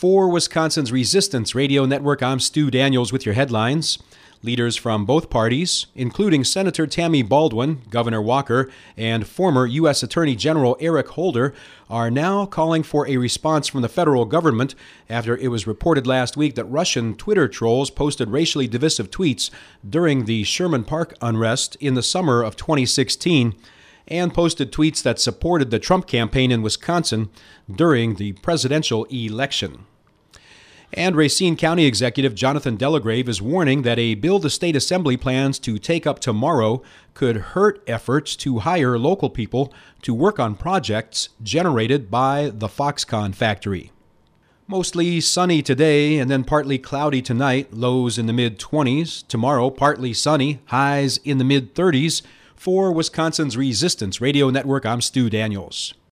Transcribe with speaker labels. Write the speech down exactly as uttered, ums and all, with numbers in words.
Speaker 1: For Wisconsin's Resistance Radio Network, I'm Stu Daniels with your headlines. Leaders from both parties, including Senator Tammy Baldwin, Governor Walker, and former U S Attorney General Eric Holder, are now calling for a response from the federal government after it was reported last week that Russian Twitter trolls posted racially divisive tweets during the Sherman Park unrest in the summer of twenty sixteen and posted tweets that supported the Trump campaign in Wisconsin during the presidential election. And Racine County Executive Jonathan Delagrave is warning that a bill the state assembly plans to take up tomorrow could hurt efforts to hire local people to work on projects generated by the Foxconn factory. Mostly sunny today and then partly cloudy tonight, lows in the mid-twenties. Tomorrow, partly sunny, highs in the mid-thirties. For Wisconsin's Resistance Radio Network, I'm Stu Daniels.